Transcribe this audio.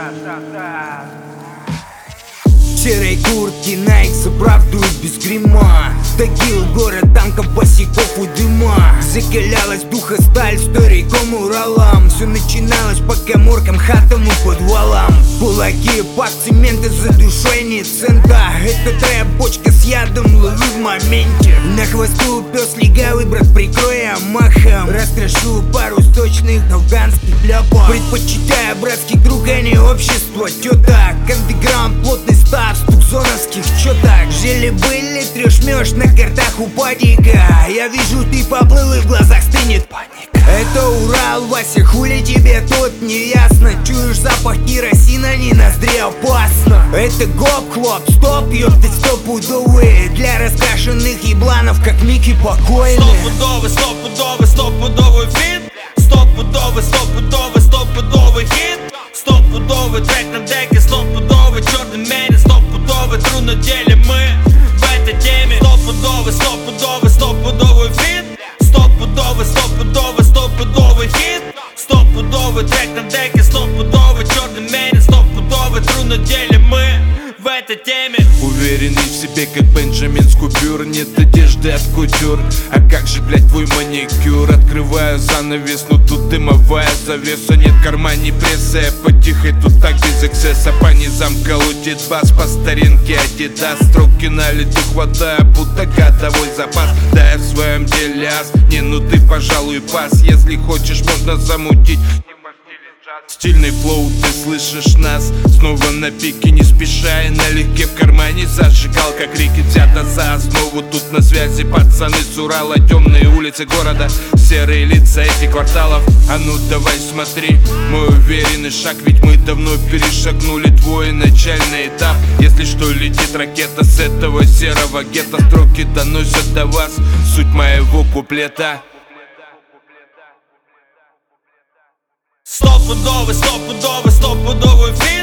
Серой куртки Nike оправдывают без грима. Тагил, город танков, босиков и дыма. Закалялась духа сталь стариком Уралам. Все начиналось по каморкам, хатам и подвалам. Кулаки, пак, цемента, за душой не цента. Это твоя бочка с ядом, лови в моменте. На хвосту пес легавый, брат, прикроя махом. Раскрошу пару сточных афганских ляпов. Предпочитая братский круг, а не общество. Чё так? Андеграунд, плотный став, стук зоновских, чё так? Жили-были, трёшь-мёшь на картах у падика. Я вижу, ты поплыл и в глазах стынет паника. Это Урал, Вася, хули тебе тут не ясно? Чуешь запах керосина, не ноздри опасно. Это гоп-хлоп, стоп, ёптать, стопудовые. Для раскрашенных ебланов, как Микки покойный. Стопудовый, стопудовый, стопудовый фит. Стопудовый, стопудовый, стопудовый хит. Стопудовый трек на деке, стопудовый черный мерин. Стопудовый тру на деле мы в этой теме. Стопудовый, стопудовый, стопудовый фит. Стопудовый, стопудовый, стопудовый хит. Стопудовый трек на деке, стопудовый черный мерин. Стопудовый тру на деле мы в этой теме. Уверенный в себе, как Бенджамин с купюр. Нет одежды от кутюр. А как же, блять, твой маникюр? Открываю занавес, но тут дымовая завеса. Нет карманей пресса, я потихой тут так без эксцесса. По низам колотит бас, по старинке Адидас. Строки на лету хватаю, будто годовой запас. Да я в своем деле ас. Не, ну ты, пожалуй, пас. Если хочешь, можно замутить стильный флоу, ты слышишь нас. Снова на пике, не спеша и налегке. В кармане зажигалка, крики взята за основу. Тут на связи пацаны с Урала. Темные улицы города, серые лица этих кварталов. А ну давай смотри, мой уверенный шаг. Ведь мы давно перешагнули твой начальный этап. Если что, летит ракета с этого серого гетто. Строки доносят до вас суть моего куплета. Стопудовый, стопудовый, стопудовый фит.